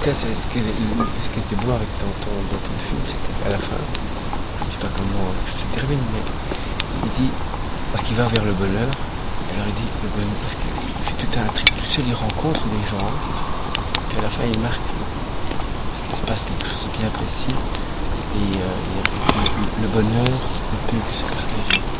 cas, ce qui était beau avec dans ton film, c'est qu'à la fin, je ne sais pas comment se termine, mais il dit, parce qu'il va vers le bonheur, alors il dit le bonheur, parce qu'il fait tout un truc, tout seul il rencontre des gens, puis à la fin il marque ce qui se passe quelque chose de bien précis, et le bonheur ne peut que se partager.